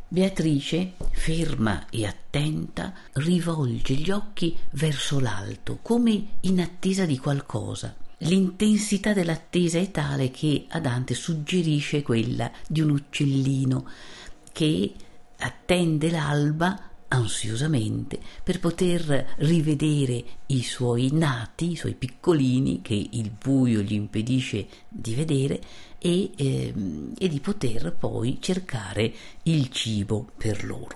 Beatrice, ferma e attenta, rivolge gli occhi verso l'alto, come in attesa di qualcosa. L'intensità dell'attesa è tale che a Dante suggerisce quella di un uccellino che attende l'alba ansiosamente per poter rivedere i suoi nati, i suoi piccolini che il buio gli impedisce di vedere e di poter poi cercare il cibo per loro.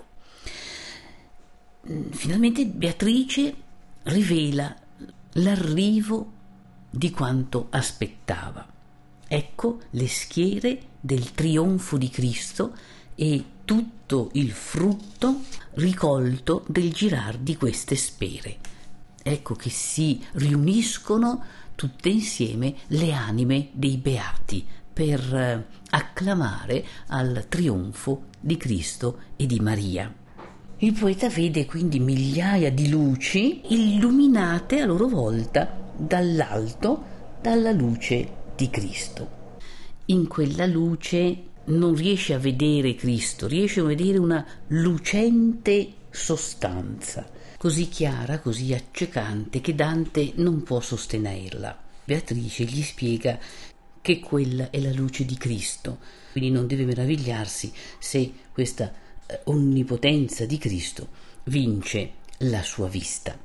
Finalmente Beatrice rivela l'arrivo di quanto aspettava. Ecco le schiere del trionfo di Cristo e tutto il frutto ricolto del girar di queste spere. Ecco che si riuniscono tutte insieme le anime dei beati per acclamare al trionfo di Cristo e di Maria. Il poeta vede quindi migliaia di luci illuminate a loro volta dall'alto dalla luce di Cristo. In quella luce non riesce a vedere Cristo, riesce a vedere una lucente sostanza, così chiara, così accecante che Dante non può sostenerla. Beatrice gli spiega che quella è la luce di Cristo, quindi non deve meravigliarsi se questa onnipotenza di Cristo vince la sua vista.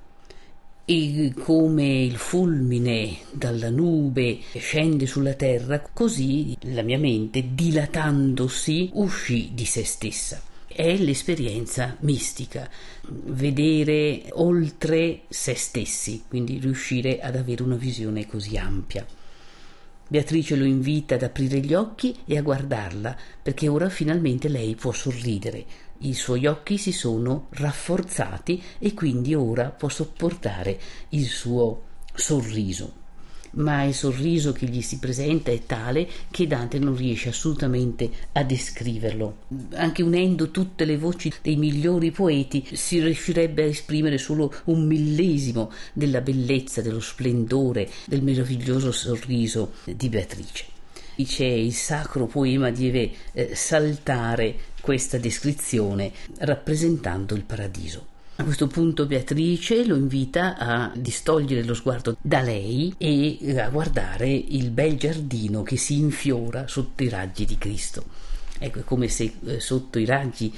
E come il fulmine dalla nube scende sulla terra, così la mia mente, dilatandosi, uscì di se stessa. È l'esperienza mistica, vedere oltre se stessi, quindi riuscire ad avere una visione così ampia. Beatrice lo invita ad aprire gli occhi e a guardarla, perché ora finalmente lei può sorridere. I suoi occhi si sono rafforzati e quindi ora può sopportare il suo sorriso. Ma il sorriso che gli si presenta è tale che Dante non riesce assolutamente a descriverlo. Anche unendo tutte le voci dei migliori poeti si riuscirebbe a esprimere solo un millesimo della bellezza, dello splendore, del meraviglioso sorriso di Beatrice. Dice il sacro poema deve saltare questa descrizione rappresentando il paradiso. A questo punto Beatrice lo invita a distogliere lo sguardo da lei e a guardare il bel giardino che si infiora sotto i raggi di Cristo. Ecco, è come se sotto i raggi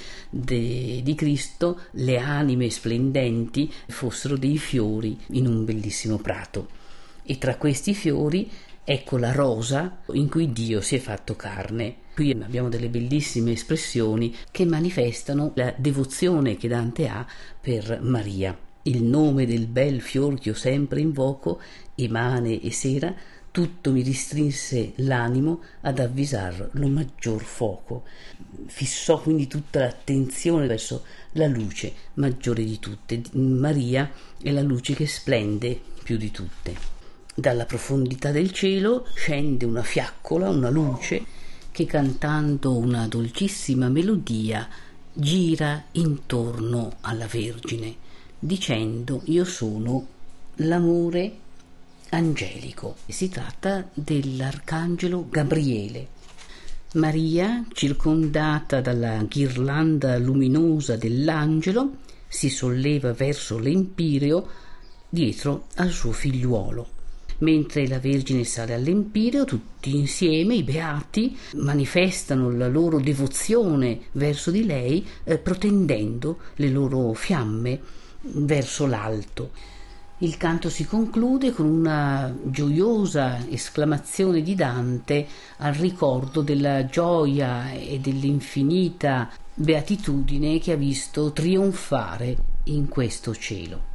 di Cristo le anime splendenti fossero dei fiori in un bellissimo prato. E tra questi fiori ecco la rosa in cui Dio si è fatto carne. Qui abbiamo delle bellissime espressioni che manifestano la devozione che Dante ha per Maria. Il nome del bel fior che io sempre invoco, emane e sera, tutto mi ristrinse l'animo ad avvisar lo maggior fuoco. Fissò quindi tutta l'attenzione verso la luce maggiore di tutte. Maria è la luce che splende più di tutte. Dalla profondità del cielo scende una fiaccola, una luce, che cantando una dolcissima melodia gira intorno alla Vergine, dicendo: io sono l'amore angelico. Si tratta dell'arcangelo Gabriele. Maria, circondata dalla ghirlanda luminosa dell'angelo, si solleva verso l'Empireo dietro al suo figliuolo. Mentre la Vergine sale all'Empireo, tutti insieme i beati manifestano la loro devozione verso di lei, protendendo le loro fiamme verso l'alto. Il canto si conclude con una gioiosa esclamazione di Dante al ricordo della gioia e dell'infinita beatitudine che ha visto trionfare in questo cielo.